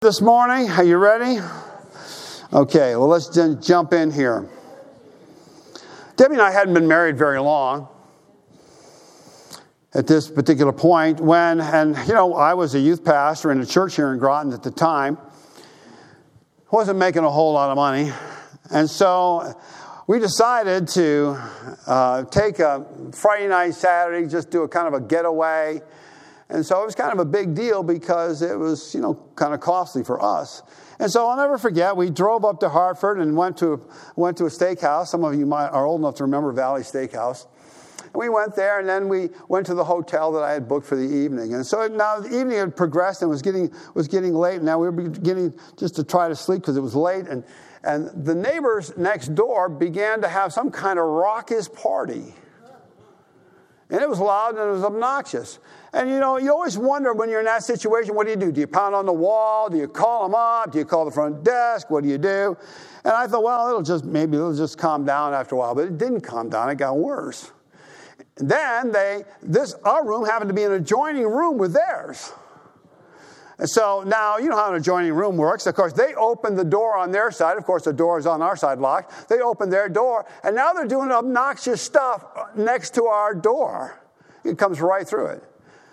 This morning, are you ready? Okay, well, let's jump in here. Debbie and I hadn't been married very long at this particular point I was a youth pastor in a church here in Groton at the time. Wasn't making a whole lot of money. And so we decided to take a Friday night, Saturday, just do a kind of a getaway. And so it was kind of a big deal because it was, kind of costly for us. And so I'll never forget, we drove up to Hartford and went to a steakhouse. Some of you are old enough to remember Valley Steakhouse. We went there, and then we went to the hotel that I had booked for the evening. And so now the evening had progressed and was getting late. And now we were beginning just to try to sleep because it was late. And the neighbors next door began to have some kind of raucous party. And it was loud and it was obnoxious. And, you always wonder when you're in that situation, what do you do? Do you pound on the wall? Do you call them up? Do you call the front desk? What do you do? And I thought, well, it'll just calm down after a while. But it didn't calm down. It got worse. Then our room happened to be an adjoining room with theirs. And so now, you know how an adjoining room works. Of course, they opened the door on their side. Of course, the door is on our side locked. They opened their door. And now they're doing obnoxious stuff next to our door. It comes right through it.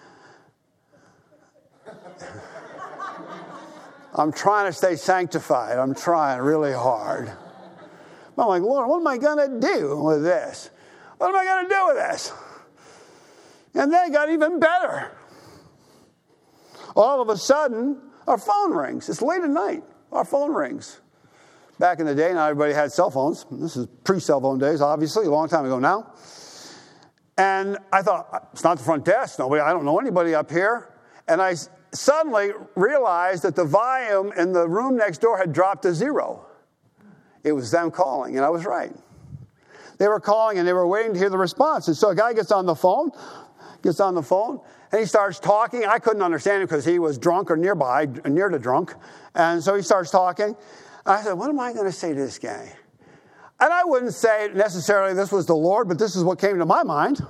I'm trying to stay sanctified. I'm trying really hard. I'm like, Lord, what am I going to do with this? What am I going to do with this? And then it got even better. All of a sudden, our phone rings. It's late at night. Our phone rings. Back in the day, not everybody had cell phones. This is pre-cell phone days, obviously, a long time ago now. And I thought, it's not the front desk. I don't know anybody up here. And I suddenly realized that the volume in the room next door had dropped to zero. It was them calling, and I was right. They were calling, and they were waiting to hear the response. And so a guy gets on the phone, and he starts talking. I couldn't understand him because he was drunk or near to drunk. And so he starts talking. I said, what am I going to say to this guy? And I wouldn't say necessarily this was the Lord, but this is what came to my mind.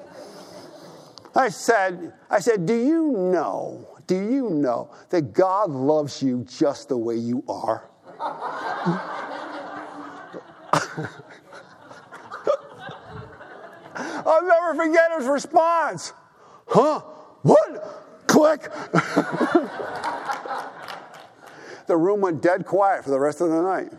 I said, do you know that God loves you just the way you are? I'll never forget his response. Huh? What? Click. The room went dead quiet for the rest of the night.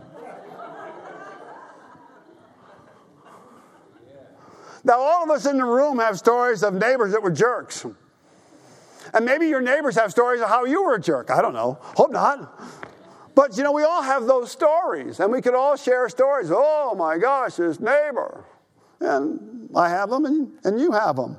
Now, all of us in the room have stories of neighbors that were jerks. And maybe your neighbors have stories of how you were a jerk. I don't know. Hope not. But, we all have those stories. And we could all share stories. Oh, my gosh, this neighbor. And I have them, and you have them.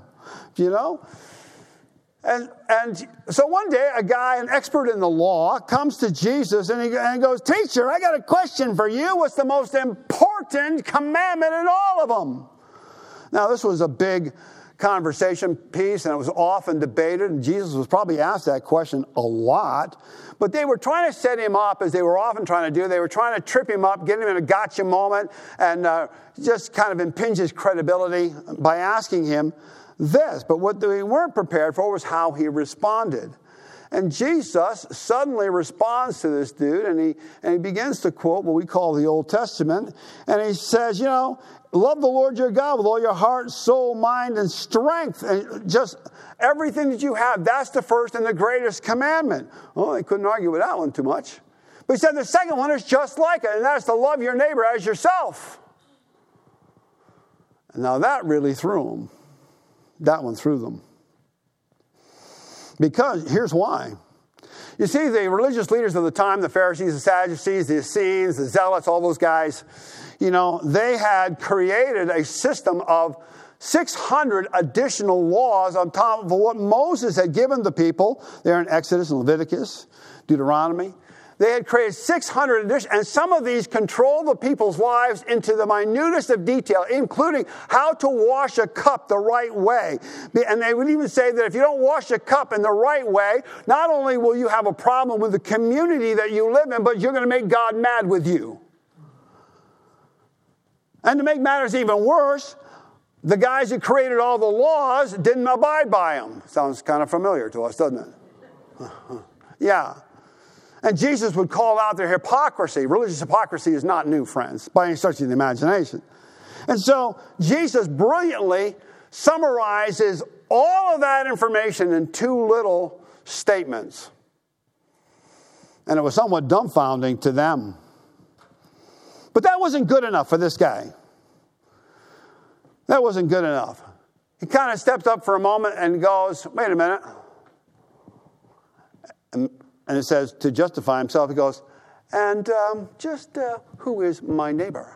And so one day, a guy, an expert in the law, comes to Jesus and he goes, Teacher, I got a question for you. What's the most important commandment in all of them? Now, this was a big conversation piece, and it was often debated, and Jesus was probably asked that question a lot. But they were trying to set him up, as they were often trying to do. They were trying to trip him up, get him in a gotcha moment, and just kind of impinge his credibility by asking him this. But what they weren't prepared for was how he responded. And Jesus suddenly responds to this dude, and he begins to quote what we call the Old Testament. And he says, love the Lord your God with all your heart, soul, mind, and strength. And just everything that you have, that's the first and the greatest commandment. Well, they couldn't argue with that one too much. But he said the second one is just like it, and that's to love your neighbor as yourself. And now that really threw them. That one threw them. Because here's why. You see, the religious leaders of the time, the Pharisees, the Sadducees, the Essenes, the Zealots, all those guys, they had created a system of 600 additional laws on top of what Moses had given the people. They're in Exodus and Leviticus, Deuteronomy. They had created 600 additional, and some of these control the people's lives into the minutest of detail, including how to wash a cup the right way. And they would even say that if you don't wash a cup in the right way, not only will you have a problem with the community that you live in, but you're going to make God mad with you. And to make matters even worse, the guys who created all the laws didn't abide by them. Sounds kind of familiar to us, doesn't it? Yeah. And Jesus would call out their hypocrisy. Religious hypocrisy is not new, friends, by any stretch of the imagination. And so Jesus brilliantly summarizes all of that information in 2 little statements. And it was somewhat dumbfounding to them. But that wasn't good enough for this guy. That wasn't good enough. He kind of steps up for a moment and goes, wait a minute. And it says, to justify himself, he goes, and who is my neighbor?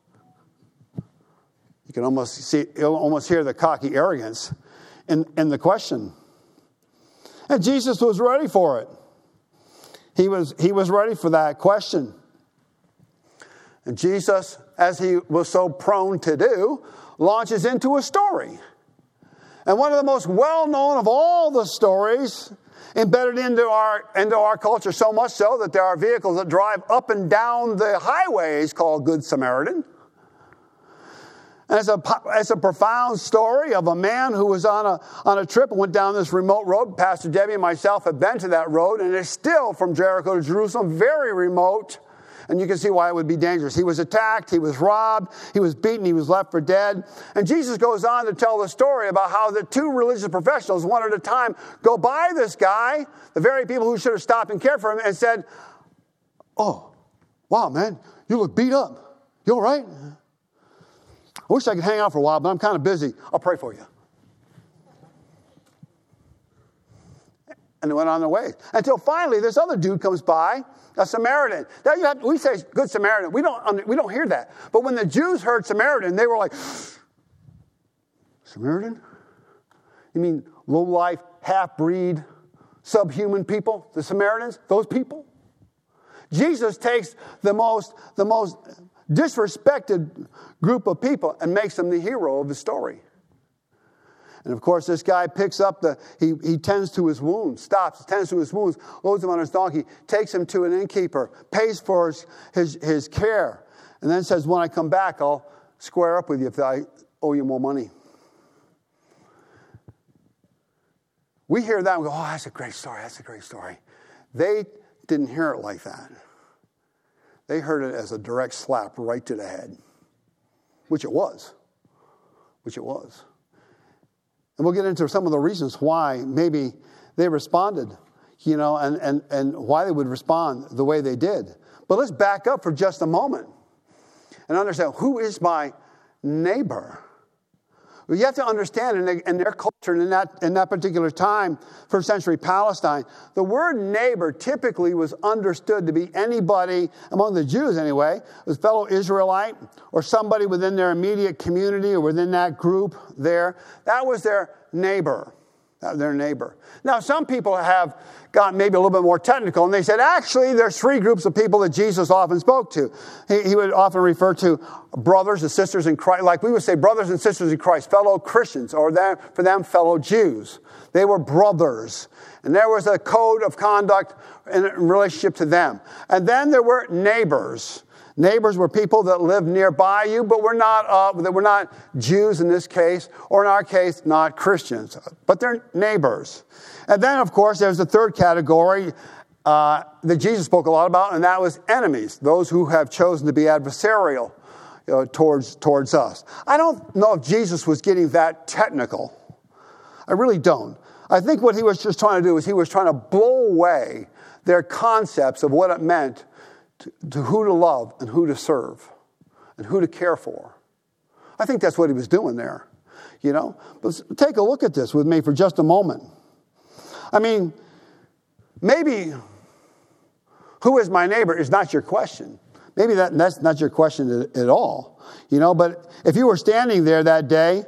You can almost hear the cocky arrogance in the question. And Jesus was ready for it. He was ready for that question. And Jesus, as he was so prone to do, launches into a story. And one of the most well-known of all the stories, embedded into our culture, so much so that there are vehicles that drive up and down the highways called Good Samaritan. And it's a profound story of a man who was on a trip and went down this remote road. Pastor Debbie and myself have been to that road, and it's still from Jericho to Jerusalem, very remote. And you can see why it would be dangerous. He was attacked, he was robbed, he was beaten, he was left for dead. And Jesus goes on to tell the story about how the 2 religious professionals, one at a time, go by this guy, the very people who should have stopped and cared for him, and said, oh, wow, man, you look beat up. You all right? I wish I could hang out for a while, but I'm kind of busy. I'll pray for you. And they went on their way. Until finally, this other dude comes by, a Samaritan. Now we say Good Samaritan. We don't hear that. But when the Jews heard Samaritan, they were like, Samaritan? You mean low-life, half-breed, subhuman people? The Samaritans? Those people? Jesus takes the most disrespected group of people and makes them the hero of the story. And of course, this guy picks up he tends to his wounds, tends to his wounds, loads him on his donkey, takes him to an innkeeper, pays for his care, and then says, when I come back, I'll square up with you if I owe you more money. We hear that and we go, oh, that's a great story, that's a great story. They didn't hear it like that. They heard it as a direct slap right to the head, which it was. And we'll get into some of the reasons why maybe they responded, and why they would respond the way they did. But let's back up for just a moment and understand, who is my neighbor? Well, you have to understand in their culture and in that particular time, first century Palestine, the word neighbor typically was understood to be anybody, among the Jews anyway, was fellow Israelite or somebody within their immediate community or within that group there. That was their neighbor. Now, some people have gotten maybe a little bit more technical, and they said, actually, there's 3 groups of people that Jesus often spoke to. He would often refer to brothers and sisters in Christ, like we would say brothers and sisters in Christ, fellow Christians, or for them, fellow Jews. They were brothers, and there was a code of conduct in relationship to them. And then there were neighbors. Neighbors were people that lived nearby you, but were not Jews in this case, or in our case, not Christians. But they're neighbors. And then, of course, there's the third category that Jesus spoke a lot about, and that was enemies, those who have chosen to be adversarial towards us. I don't know if Jesus was getting that technical. I really don't. I think what he was just trying to do is he was trying to blow away their concepts of what it meant to who to love and who to serve and who to care for. I think that's what he was doing there, But take a look at this with me for just a moment. I mean, maybe who is my neighbor is not your question. Maybe that's not your question at all, But if you were standing there that day,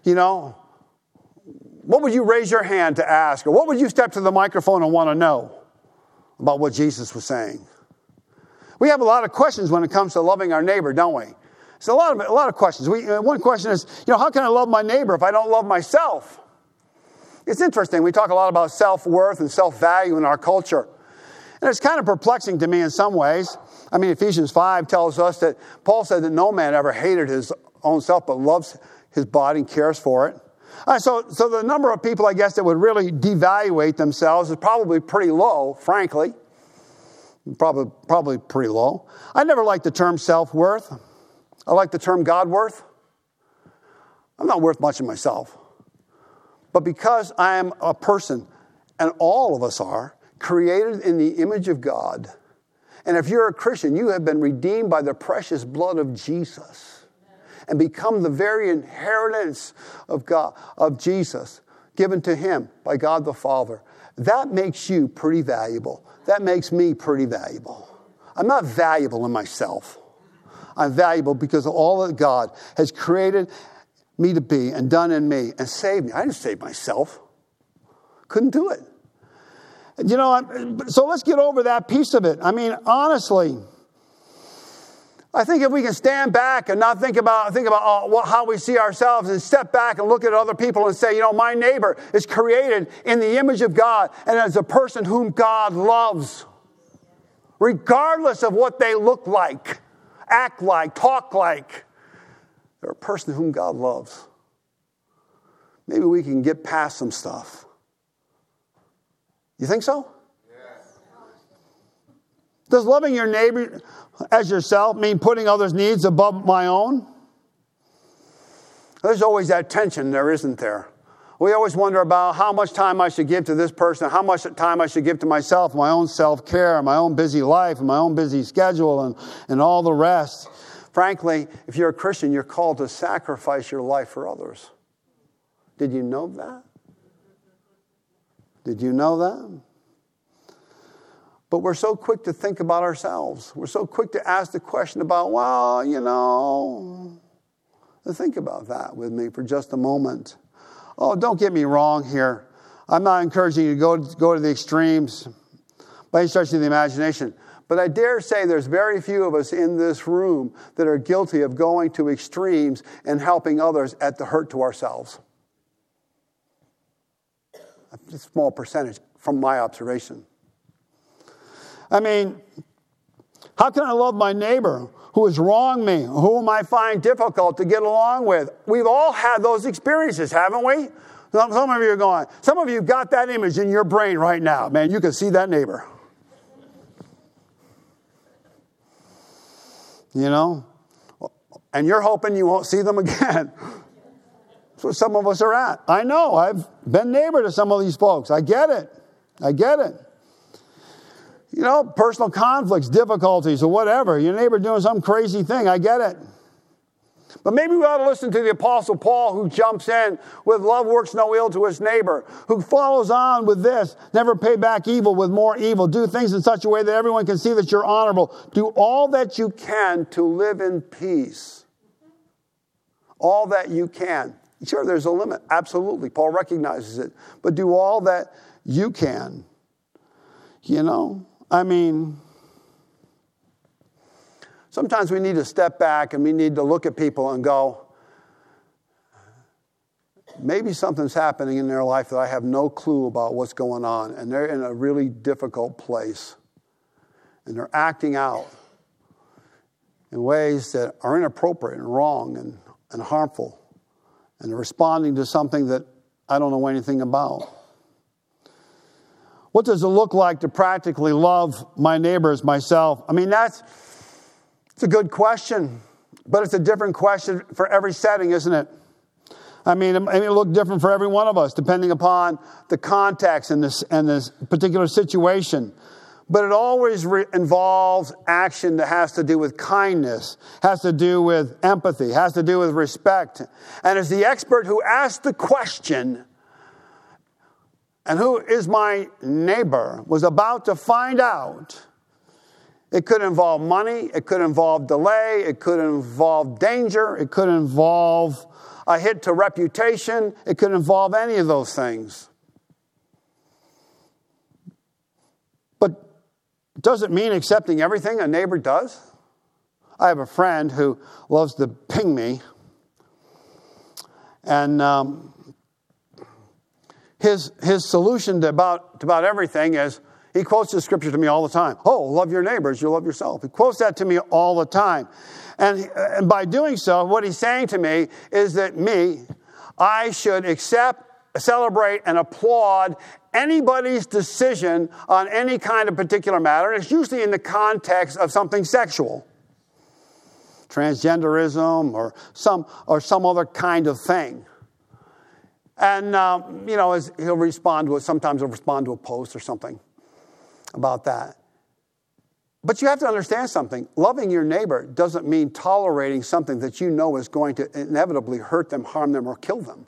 what would you raise your hand to ask? Or what would you step to the microphone and want to know about what Jesus was saying? We have a lot of questions when it comes to loving our neighbor, don't we? It's a lot of questions. One question is, how can I love my neighbor if I don't love myself? It's interesting. We talk a lot about self-worth and self-value in our culture. And it's kind of perplexing to me in some ways. I mean, Ephesians 5 tells us that Paul said that no man ever hated his own self, but loves his body and cares for it. So the number of people, I guess, that would really devaluate themselves is probably pretty low, frankly. Probably pretty low. I never liked the term self-worth. I like the term God-worth. I'm not worth much of myself. But because I am a person, and all of us are, created in the image of God, and if you're a Christian, you have been redeemed by the precious blood of Jesus and become the very inheritance of God, of Jesus, given to him by God the Father. That makes you pretty valuable. That makes me pretty valuable. I'm not valuable in myself. I'm valuable because of all that God has created me to be and done in me and saved me. I didn't save myself. Couldn't do it. You know, so let's get over that piece of it. I mean, honestly, I think if we can stand back and not think about how we see ourselves and step back and look at other people and say, you know, my neighbor is created in the image of God and as a person whom God loves, regardless of what they look like, act like, talk like. They're a person whom God loves. Maybe we can get past some stuff. You think so? Yes. Does loving your neighbor as yourself mean putting others' needs above my own? There's always that tension there, isn't there? We always wonder about how much time I should give to this person, how much time I should give to myself, my own self-care, my own busy life, my own busy schedule, and all the rest. Frankly, if you're a Christian, you're called to sacrifice your life for others. Did you know that? Did you know that? But we're so quick to think about ourselves. We're so quick to ask the question about, well, you know. Think about that with me for just a moment. Oh, don't get me wrong here. I'm not encouraging you to go to the extremes by any stretch of the imagination. But I dare say there's very few of us in this room that are guilty of going to extremes and helping others at the hurt to ourselves. A small percentage from my observation. I mean, how can I love my neighbor who has wronged me, whom I find difficult to get along with? We've all had those experiences, haven't we? Some of you are going, some of you got that image in your brain right now. Man, you can see that neighbor. You know? And you're hoping you won't see them again. That's where some of us are at. I know. I've been neighbor to some of these folks. I get it. You know, personal conflicts, difficulties, or whatever. Your neighbor doing some crazy thing. I get it. But maybe we ought to listen to the Apostle Paul, who jumps in with love works no ill to his neighbor, who follows on with this: never pay back evil with more evil. Do things in such a way that everyone can see that you're honorable. Do all that you can to live in peace. All that you can. Sure, there's a limit. Absolutely. Paul recognizes it. But do all that you can. You know? I mean, sometimes we need to step back and we need to look at people and go, maybe something's happening in their life that I have no clue about what's going on. And they're in a really difficult place. And they're acting out in ways that are inappropriate and wrong and harmful. And they're responding to something that I don't know anything about. What does it look like to practically love my neighbors, myself? I mean, it's a good question, but it's a different question for every setting, isn't it? I mean, it look different for every one of us, depending upon the context and this particular situation. But it always involves action that has to do with kindness, has to do with empathy, has to do with respect. And as the expert who asked the question, and who is my neighbor, was about to find out, it could involve money, it could involve delay, it could involve danger, it could involve a hit to reputation, it could involve any of those things. Does it mean accepting everything a neighbor does? I have a friend who loves to ping me. And his solution to about everything is, he quotes the scripture to me all the time. Oh, love your neighbors, you love yourself. He quotes that to me all the time. And by doing so, what he's saying to me is that I should accept, celebrate, and applaud anybody's decision on any kind of particular matter. And it's usually in the context of something sexual. Transgenderism or some other kind of thing. And, as he'll respond to it. Sometimes he'll respond to a post or something about that. But you have to understand something. Loving your neighbor doesn't mean tolerating something that you know is going to inevitably hurt them, harm them, or kill them.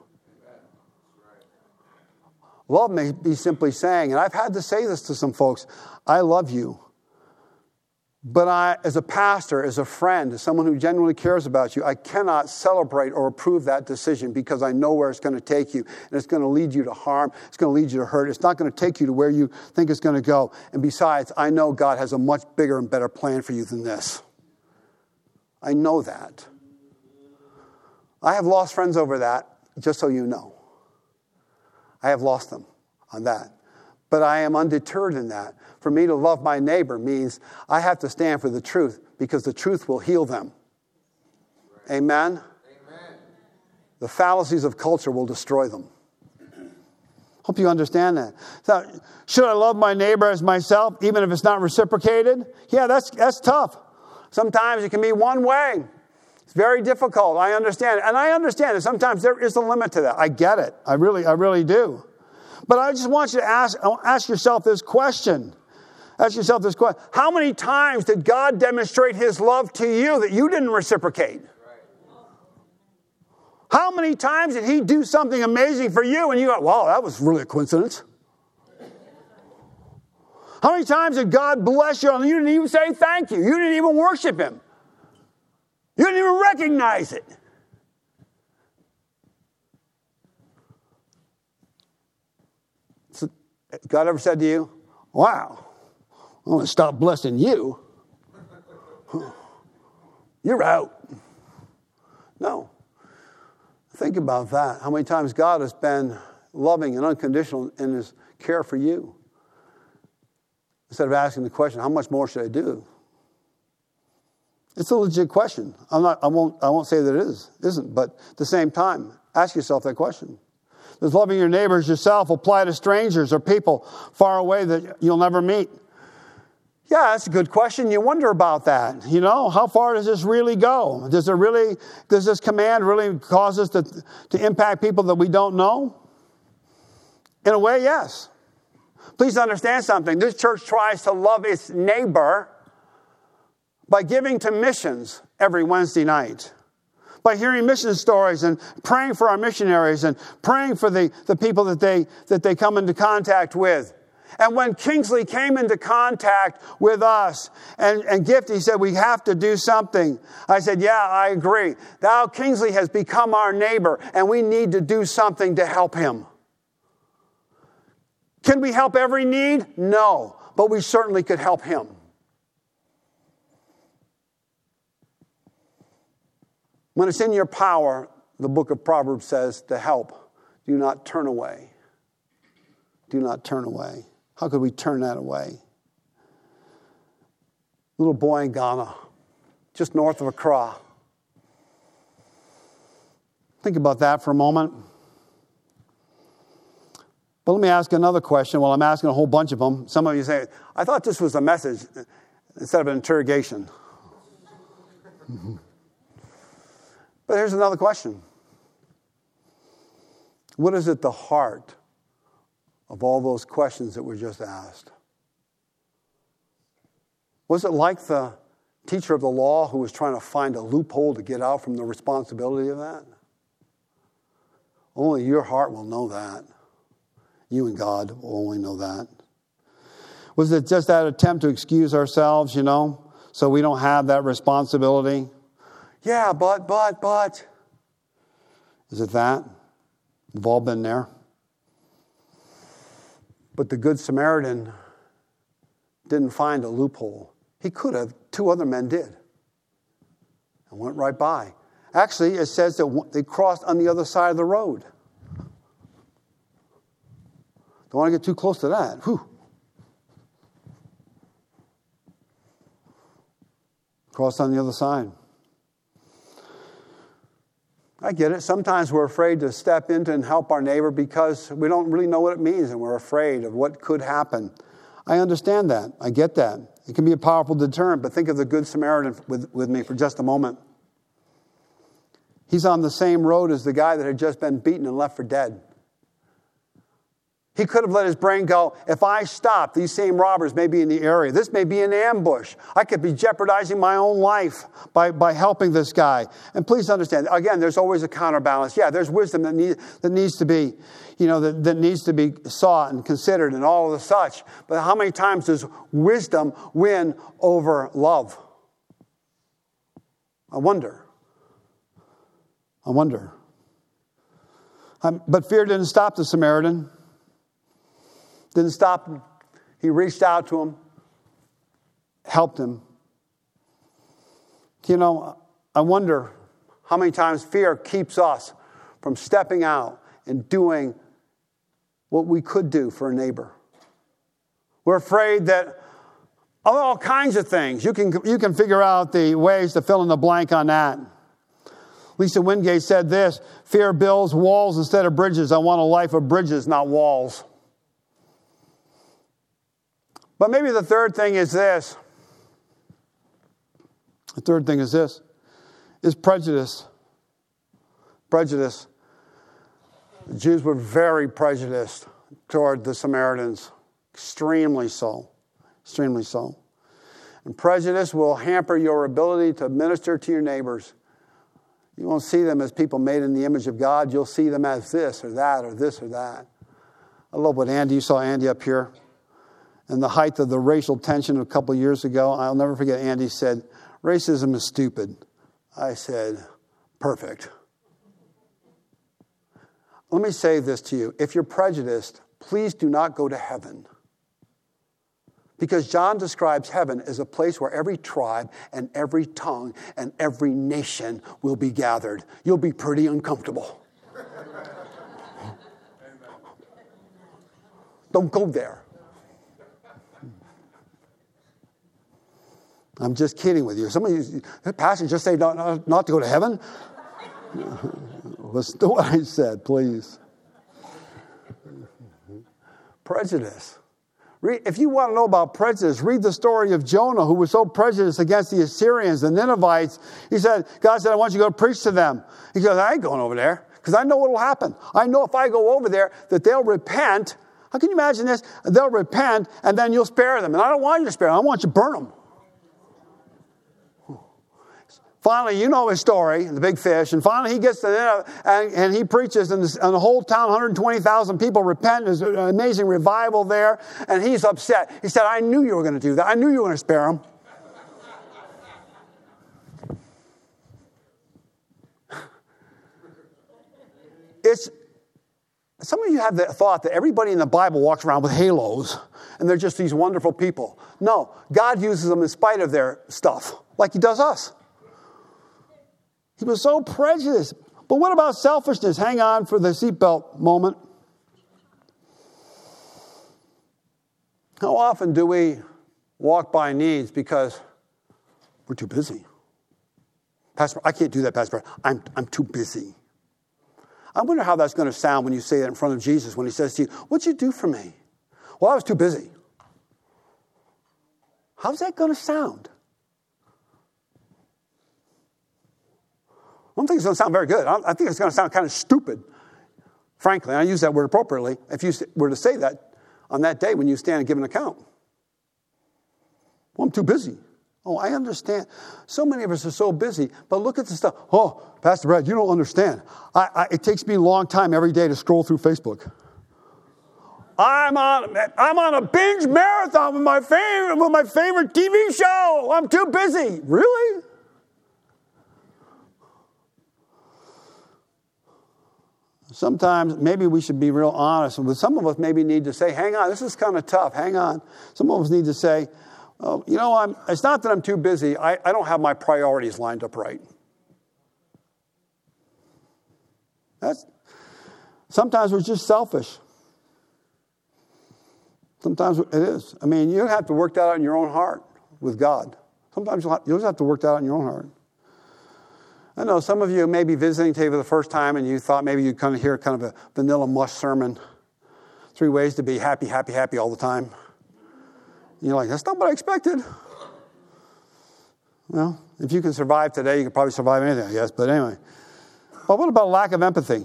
Love may be simply saying, and I've had to say this to some folks, I love you. But I, as a pastor, as a friend, as someone who genuinely cares about you, I cannot celebrate or approve that decision because I know where it's going to take you. And it's going to lead you to harm. It's going to lead you to hurt. It's not going to take you to where you think it's going to go. And besides, I know God has a much bigger and better plan for you than this. I know that. I have lost friends over that, just so you know. I have lost them on that. But I am undeterred in that. For me to love my neighbor means I have to stand for the truth because the truth will heal them. Right. Amen? Amen? The fallacies of culture will destroy them. Hope you understand that. So, should I love my neighbor as myself even if it's not reciprocated? Yeah, that's tough. Sometimes it can be one way. It's very difficult. I understand it. And I understand that sometimes there is a limit to that. I get it. I really do. But I just want you to ask yourself this question. Ask yourself this question. How many times did God demonstrate his love to you that you didn't reciprocate? How many times did he do something amazing for you and you go, wow, that was really a coincidence? How many times did God bless you and you didn't even say thank you? You didn't even worship him. You didn't even recognize it. So, God ever said to you, wow, I'm going to stop blessing you. You're out. No. Think about that. How many times God has been loving and unconditional in his care for you. Instead of asking the question, how much more should I do? It's a legit question. I won't say that it isn't, but at the same time, ask yourself that question. Does loving your neighbors yourself apply to strangers or people far away that you'll never meet? Yeah, that's a good question. You wonder about that. How far does this really go? Does this command really cause us to impact people that we don't know? In a way, yes. Please understand something. This church tries to love its neighbor by giving to missions every Wednesday night. By hearing mission stories and praying for our missionaries and praying for the people that they come into contact with. And when Kingsley came into contact with us and Gifty said, we have to do something. I said, yeah, I agree. Now Kingsley has become our neighbor and we need to do something to help him. Can we help every need? No, but we certainly could help him. When it's in your power, the book of Proverbs says, to help, do not turn away. Do not turn away. How could we turn that away? Little boy in Ghana, just north of Accra. Think about that for a moment. But let me ask another question. Well, I'm asking a whole bunch of them. Some of you say, I thought this was a message instead of an interrogation. But here's another question. What is at the heart of all those questions that were just asked? Was it like the teacher of the law who was trying to find a loophole to get out from the responsibility of that? Only your heart will know that. You and God will only know that. Was it just that attempt to excuse ourselves, so we don't have that responsibility? Yeah, but. Is it that? We've all been there. But the Good Samaritan didn't find a loophole. He could have. 2 other men did. And went right by. Actually, it says that they crossed on the other side of the road. Don't want to get too close to that. Whew. Crossed on the other side. I get it. Sometimes we're afraid to step into and help our neighbor because we don't really know what it means and we're afraid of what could happen. I understand that. I get that. It can be a powerful deterrent, but think of the Good Samaritan with me for just a moment. He's on the same road as the guy that had just been beaten and left for dead. He could have let his brain go, if I stop, these same robbers may be in the area. This may be an ambush. I could be jeopardizing my own life by helping this guy. And please understand, again, there's always a counterbalance. Yeah, there's wisdom that needs to be, that needs to be sought and considered and all of the such. But how many times does wisdom win over love? I wonder. But fear didn't stop the Samaritan. Didn't stop him. He reached out to him, helped him. I wonder how many times fear keeps us from stepping out and doing what we could do for a neighbor. We're afraid that of all kinds of things. You can figure out the ways to fill in the blank on that. Lisa Wingate said this, fear builds walls instead of bridges. I want a life of bridges, not walls. But maybe the third thing is this. The third thing is prejudice. Prejudice. The Jews were very prejudiced toward the Samaritans. Extremely so. Extremely so. And prejudice will hamper your ability to minister to your neighbors. You won't see them as people made in the image of God. You'll see them as this or that or this or that. I love what you saw Andy up here. In the height of the racial tension a couple of years ago, I'll never forget Andy said, racism is stupid. I said, perfect. Let me say this to you. If you're prejudiced, please do not go to heaven. Because John describes heaven as a place where every tribe and every tongue and every nation will be gathered. You'll be pretty uncomfortable. Don't go there. I'm just kidding with you. Some of you, Pastor, just say not to go to heaven. Listen to what I said, please. Prejudice. If you want to know about prejudice, read the story of Jonah, who was so prejudiced against the Assyrians, the Ninevites. God said, I want you to go preach to them. He goes, I ain't going over there because I know what will happen. I know if I go over there that they'll repent. How can you imagine this? They'll repent and then you'll spare them. And I don't want you to spare them. I want you to burn them. Finally, you know his story, the big fish. And finally, he gets to Nineveh and he preaches, and the whole town, 120,000 people repent. There's an amazing revival there. And he's upset. He said, I knew you were going to do that. I knew you were going to spare them. Some of you have the thought that everybody in the Bible walks around with halos and they're just these wonderful people. No, God uses them in spite of their stuff, like he does us. He was so prejudiced. But what about selfishness? Hang on for the seatbelt moment. How often do we walk by needs because we're too busy? Pastor, I can't do that, Pastor. I'm too busy. I wonder how that's going to sound when you say that in front of Jesus when he says to you, what'd you do for me? Well, I was too busy. How's that going to sound? I don't think it's going to sound very good. I think it's going to sound kind of stupid, frankly. And I use that word appropriately. If you were to say that on that day when you stand and give an account. Well, I'm too busy. Oh, I understand. So many of us are so busy. But look at the stuff. Oh, Pastor Brad, you don't understand. It takes me a long time every day to scroll through Facebook. I'm on a binge marathon with my favorite TV show. I'm too busy. Really? Sometimes maybe we should be real honest. But some of us maybe need to say, hang on, this is kind of tough. Hang on. Some of us need to say, oh, it's not that I'm too busy. I don't have my priorities lined up right. Sometimes we're just selfish. Sometimes it is. I mean, you have to work that out in your own heart with God. Sometimes you'll just have to work that out in your own heart. I know some of you may be visiting today for the first time and you thought maybe you'd kind of hear kind of a vanilla mush sermon. 3 ways to be happy, happy, happy all the time. And you're like, that's not what I expected. Well, if you can survive today, you can probably survive anything, I guess. But anyway. But what about lack of empathy?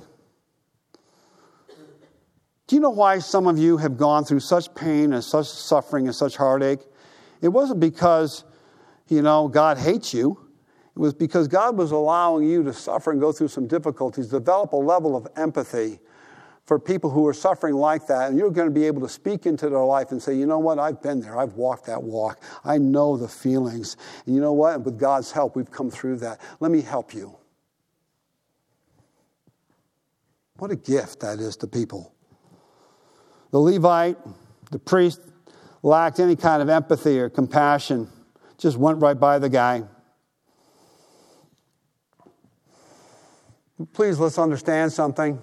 Do you know why some of you have gone through such pain and such suffering and such heartache? It wasn't because, God hates you. It was because God was allowing you to suffer and go through some difficulties, develop a level of empathy for people who are suffering like that. And you're going to be able to speak into their life and say, you know what, I've been there. I've walked that walk. I know the feelings. And you know what? And with God's help, we've come through that. Let me help you. What a gift that is to people. The Levite, the priest, lacked any kind of empathy or compassion. Just went right by the guy. Please, let's understand something.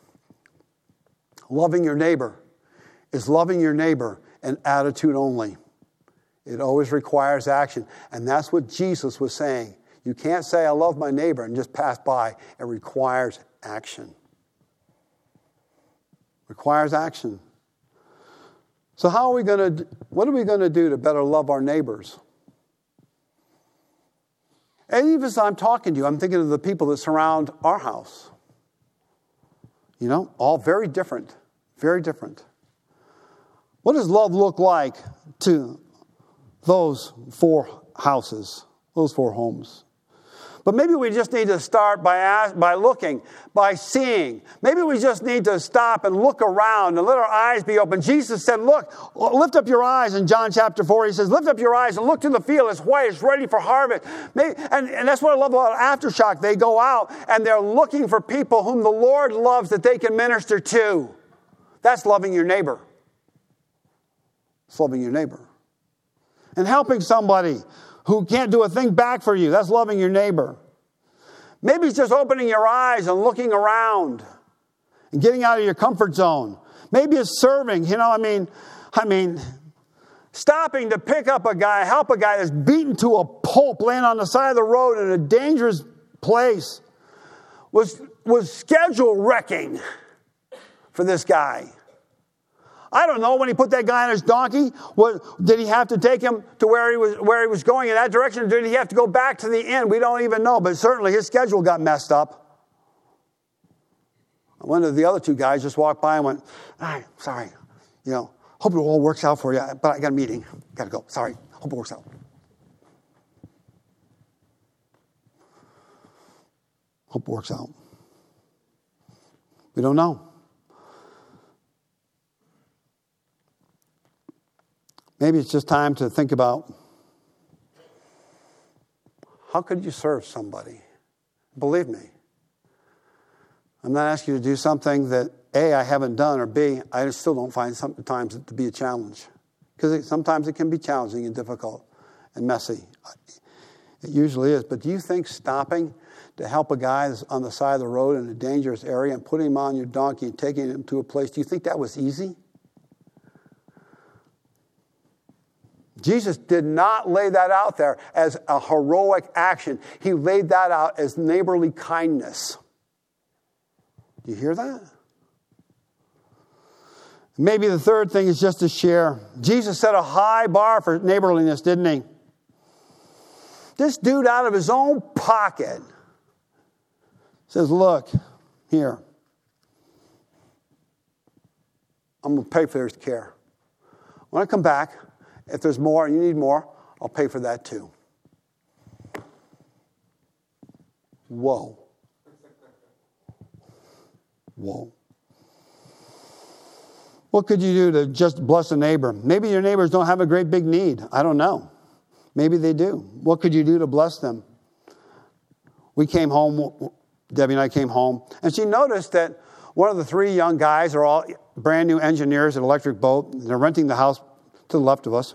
Loving your neighbor is loving your neighbor an attitude only. It always requires action. And that's what Jesus was saying. You can't say, I love my neighbor and just pass by. It requires action. Requires action. So what are we going to do to better love our neighbors? And even as I'm talking to you, I'm thinking of the people that surround our house. All very different. Very different. What does love look like to those 4 houses, those 4 homes? But maybe we just need to start by looking, by seeing. Maybe we just need to stop and look around and let our eyes be open. Jesus said, look, lift up your eyes in John chapter 4. He says, lift up your eyes and look to the field. It's white. It's ready for harvest. And that's what I love about Aftershock. They go out and they're looking for people whom the Lord loves that they can minister to. That's loving your neighbor. It's loving your neighbor. And helping somebody who can't do a thing back for you. That's loving your neighbor. Maybe it's just opening your eyes and looking around and getting out of your comfort zone. Maybe it's serving. Stopping to pick up a guy, help a guy that's beaten to a pulp, laying on the side of the road in a dangerous place was schedule wrecking for this guy. I don't know, when he put that guy on his donkey, did he have to take him to where he was going in that direction, or did he have to go back to the inn? We don't even know, but certainly his schedule got messed up. One of the other 2 guys just walked by and went, all right, sorry, hope it all works out for you, but I got a meeting. Got to go. Sorry, hope it works out. Hope it works out. We don't know. Maybe it's just time to think about, how could you serve somebody? Believe me, I'm not asking you to do something that A, I haven't done, or B, I still don't find sometimes it to be a challenge. Because sometimes it can be challenging and difficult and messy. It usually is. But do you think stopping to help a guy that's on the side of the road in a dangerous area and putting him on your donkey and taking him to a place, do you think that was easy? Jesus did not lay that out there as a heroic action. He laid that out as neighborly kindness. Do you hear that? Maybe the third thing is just to share. Jesus set a high bar for neighborliness, didn't he? This dude out of his own pocket says, look, here. I'm going to pay for his care. When I come back, if there's more and you need more, I'll pay for that too. Whoa. Whoa. What could you do to just bless a neighbor? Maybe your neighbors don't have a great big need. I don't know. Maybe they do. What could you do to bless them? We came home, Debbie and I came home, and she noticed that one of the 3 young guys are all brand new engineers at Electric Boat. They're renting the house to the left of us.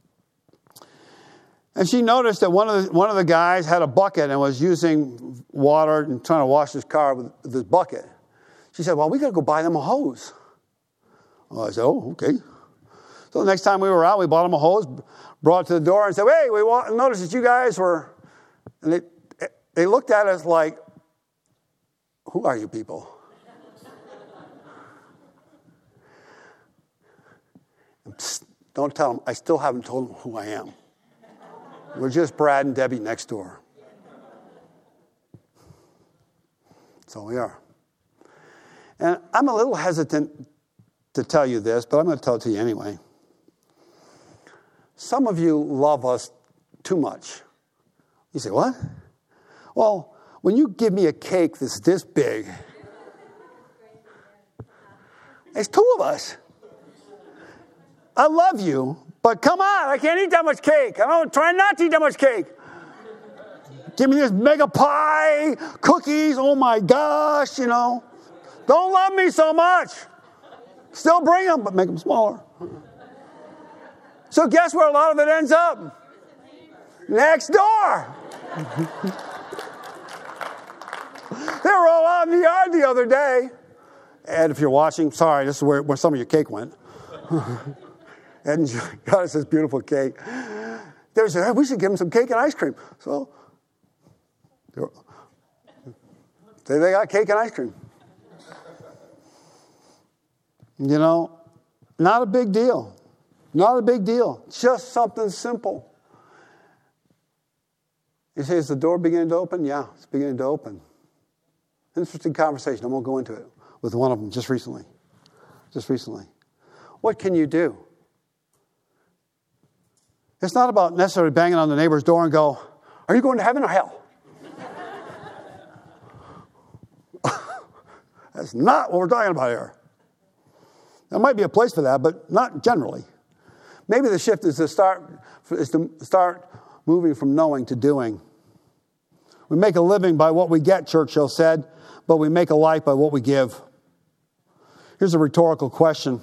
And she noticed that one of the guys had a bucket and was using water and trying to wash his car with this bucket. She said, well, we got to go buy them a hose. Well, I said, oh, okay. So the next time we were out, we bought them a hose, brought it to the door and said, hey, we noticed that you guys were... And they looked at us like, who are you people? Don't tell them. I still haven't told them who I am. We're just Brad and Debbie next door. So we are. And I'm a little hesitant to tell you this, but I'm going to tell it to you anyway. Some of you love us too much. You say, what? Well, when you give me a cake that's this big, it's two of us. I love you, but come on, I can't eat that much cake. Try not to eat that much cake. Give me this mega pie, cookies, oh my gosh, Don't love me so much. Still bring them, but make them smaller. So guess where a lot of it ends up? Next door. They were all out in the yard the other day. Ed, if you're watching, sorry, this is where some of your cake went. Ed got us this beautiful cake. They said, hey, we should give him some cake and ice cream. So they got cake and ice cream. Not a big deal. Not a big deal. Just something simple. You say, is the door beginning to open? Yeah, it's beginning to open. Interesting conversation. I won't go into it with one of them just recently. What can you do? It's not about necessarily banging on the neighbor's door and go, are you going to heaven or hell? That's not what we're talking about here. There might be a place for that, but not generally. Maybe the shift is to start moving from knowing to doing. We make a living by what we get, Churchill said, but we make a life by what we give. Here's a rhetorical question.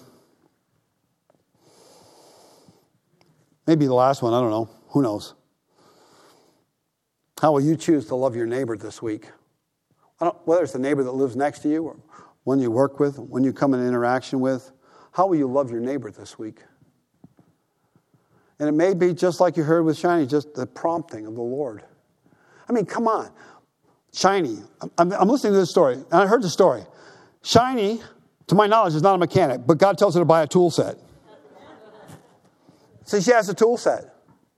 Maybe the last one, I don't know. Who knows? How will you choose to love your neighbor this week? Whether it's the neighbor that lives next to you or one you work with, one you come in interaction with, how will you love your neighbor this week? And it may be just like you heard with Shiny, just the prompting of the Lord. I mean, come on. Shiny, I'm listening to this story, and I heard the story. Shiny, to my knowledge, is not a mechanic, but God tells her to buy a tool set. So she has a tool set.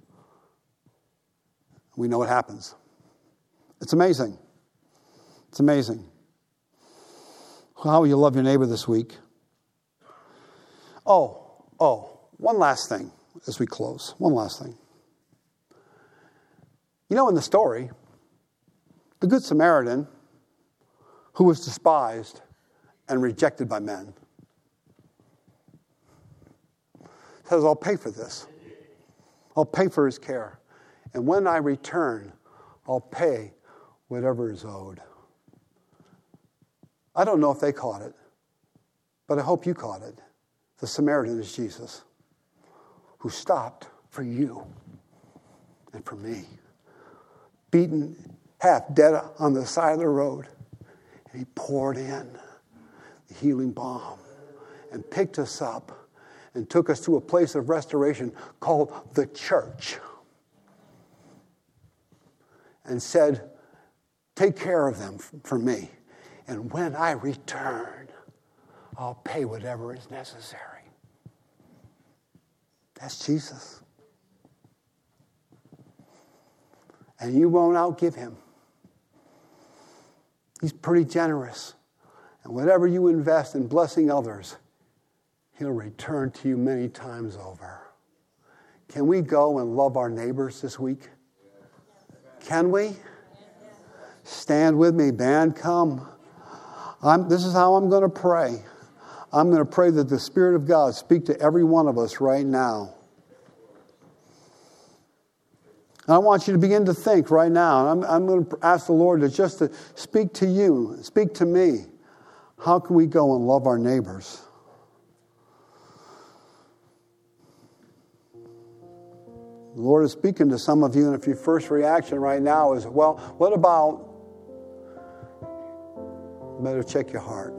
We know what happens. It's amazing. It's amazing. How will you love your neighbor this week? One last thing as we close. One last thing. In the story, the Good Samaritan, who was despised and rejected by men, says, I'll pay for this. I'll pay for his care. And when I return, I'll pay whatever is owed. I don't know if they caught it, but I hope you caught it. The Samaritan is Jesus, who stopped for you and for me. Beaten, half dead on the side of the road. And he poured in the healing balm and picked us up and took us to a place of restoration called the church. And said, take care of them for me. And when I return, I'll pay whatever is necessary. That's Jesus. And you won't outgive him. He's pretty generous. And whatever you invest in blessing others, he'll return to you many times over. Can we go and love our neighbors this week? Can we? Stand with me, band, come. This is how I'm going to pray. I'm going to pray that the Spirit of God speak to every one of us right now. And I want you to begin to think right now. And I'm going to ask the Lord to speak to you, speak to me. How can we go and love our neighbors? The Lord is speaking to some of you, and if your first reaction right now is, well, what about? You better check your heart.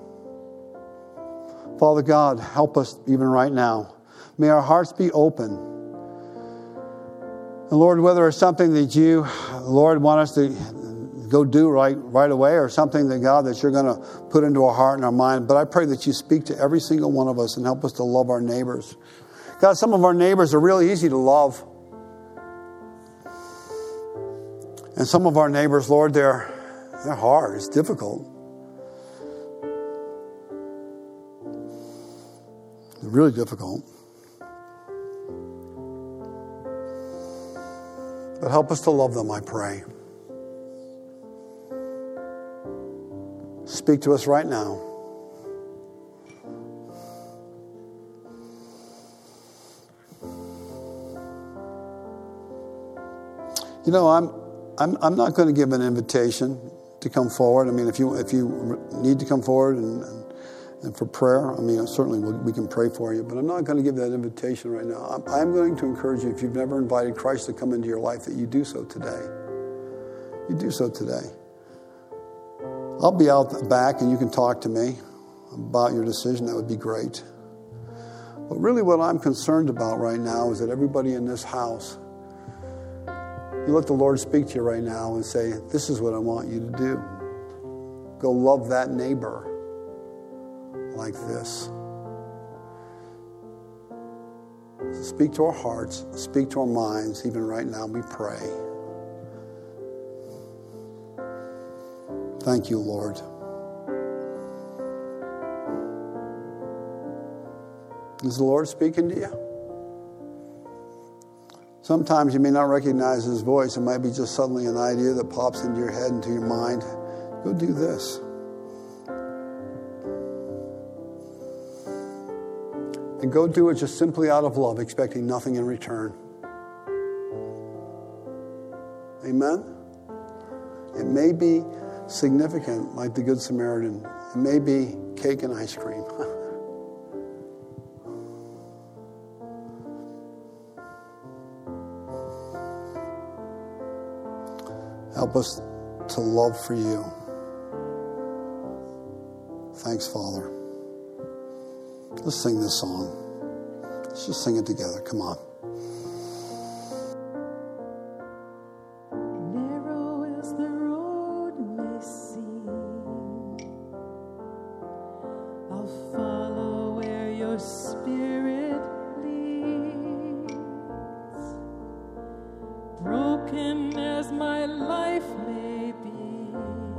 Father God, help us even right now. May our hearts be open. And Lord, whether it's something that you, Lord, want us to go do right away, or something that, God, that you're going to put into our heart and our mind. But I pray that you speak to every single one of us and help us to love our neighbors. God, some of our neighbors are really easy to love. And some of our neighbors, Lord, they're hard. It's difficult. They're really difficult. But help us to love them, I pray. Speak to us right now. You know, I'm not going to give an invitation to come forward. I mean, if you need to come forward and for prayer, I mean, certainly we can pray for you. But I'm not going to give that invitation right now. I'm going to encourage you, if you've never invited Christ to come into your life, that you do so today. You do so today. I'll be out the back and you can talk to me about your decision. That would be great. But really what I'm concerned about right now is that everybody in this house, you let the Lord speak to you right now and say, this is what I want you to do. Go love that neighbor like this. So speak to our hearts, speak to our minds, even right now we pray. Thank you, Lord. Is the Lord speaking to you? Sometimes you may not recognize his voice. It might be just suddenly an idea that pops into your head, into your mind. Go do this. And go do it just simply out of love, expecting nothing in return. Amen? It may be significant, like the Good Samaritan. It may be cake and ice cream. Help us to love for you. Thanks, Father. Let's sing this song. Let's just sing it together. Come on. Narrow as the road may seem, I'll follow where your spirit leads. Broken as my life may be,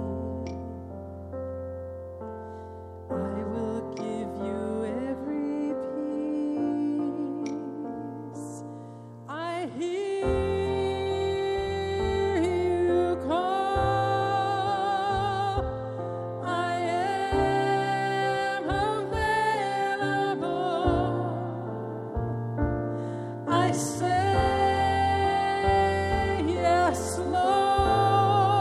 I will give you every peace. I hear you call. I am available. I say yes, Lord.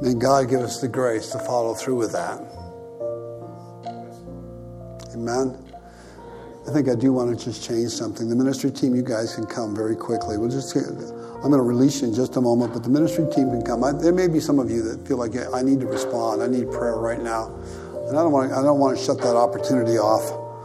May God give us the grace to follow through with that. Amen. I think I do want to just change something. The ministry team, you guys can come very quickly. I'm going to release you in just a moment, but the ministry team can come. There may be some of you that feel like, yeah, I need to respond. I need prayer right now. And I don't want to shut that opportunity off.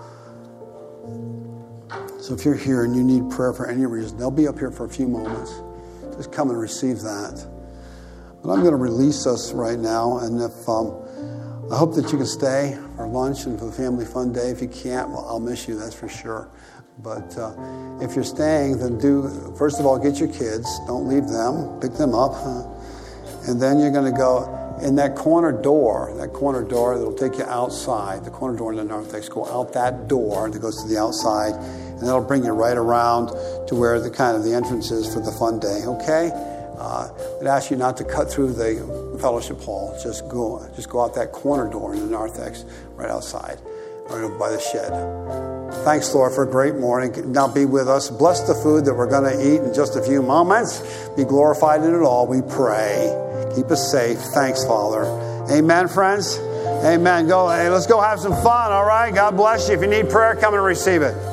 So if you're here and you need prayer for any reason, they'll be up here for a few moments. Just come and receive that. But I'm going to release us right now. And if I hope that you can stay for lunch and for the family fun day. If you can't, well, I'll miss you, that's for sure. But if you're staying, then first of all, get your kids. Don't leave them. Pick them up. And then you're going to go in that corner door that'll take you outside. The corner door in the narthex. Go out that door that goes to the outside. And that'll bring you right around to where the entrance is for the fun day. Okay? I'd ask you not to cut through the fellowship hall. Just go out that corner door in the narthex, right outside, right over by the shed. Thanks, Lord, for a great morning. Now be with us. Bless the food that we're going to eat in just a few moments. Be glorified in it all, we pray. Keep us safe. Thanks, Father. Amen, friends. Amen. Let's go have some fun, all right? God bless you. If you need prayer, come and receive it.